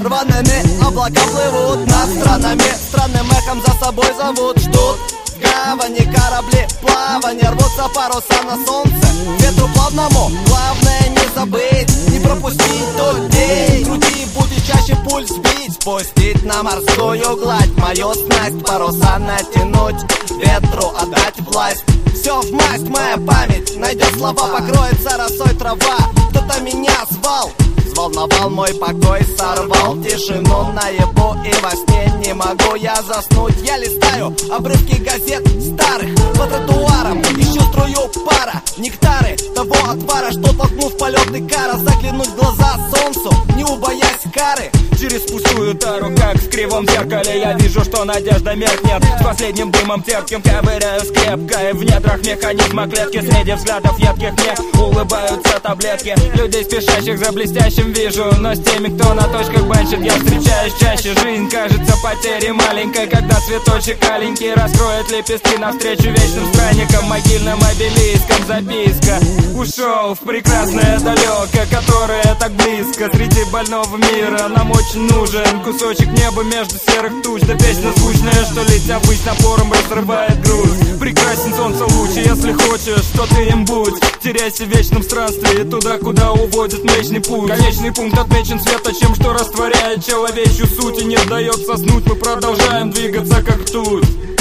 Рваными облака плывут над странами, странным эхом за собой зовут, ждут в гавани корабли плавания, рвутся паруса на солнце ветру плавному. Главное не забыть, не пропустить тот день. Груди будет чаще пульс бить, спустить на морскую гладь мою снасть, паруса натянуть, ветру отдать власть. Все в масть, моя память найдет слова, покроется росой трава. Кто-то меня звал, взволновал мой покой, сорвал тишину наяву, и во сне не могу я заснуть. Я листаю обрывки газет старых по тротуарам, ищу струю пара, нектары того отвара, что толкнув полетный кара, заглянуть в глаза солнцу, не убоясь кары. Через пустую тару, как в кривом зеркале, я вижу, что надежда меркнет. С последним дымом терпким ковыряю скрепко, и в недрах механизма клетки среди взглядов едких мне улыбаются таблетки. Людей, спешащих за блестящим, вижу, но с теми, кто на точках баншит, я встречаюсь чаще. Жизнь кажется потерей маленькой, когда цветочек аленький раскроет лепестки навстречу вечным странникам. Могильным обелиском записка: ушел в прекрасное далеко, которое так близко. Среди больного мира нам очень нужен кусочек неба между серых туч. Да песня звучная, что летя ввысь напором разрывает груз. Прекрасен солнце луч, и если хочешь, то ты им будь. Теряйся в вечном странстве, туда, куда уводит Млечный Путь. Конечный пункт отмечен светочем, что растворяет человечью суть и не дает соснуть. Мы продолжаем двигаться, как тут.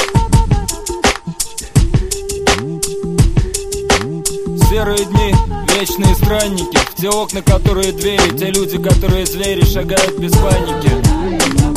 Серые дни, вечные странники, в те окна, которые двери, те люди, которые звери, шагают без паники.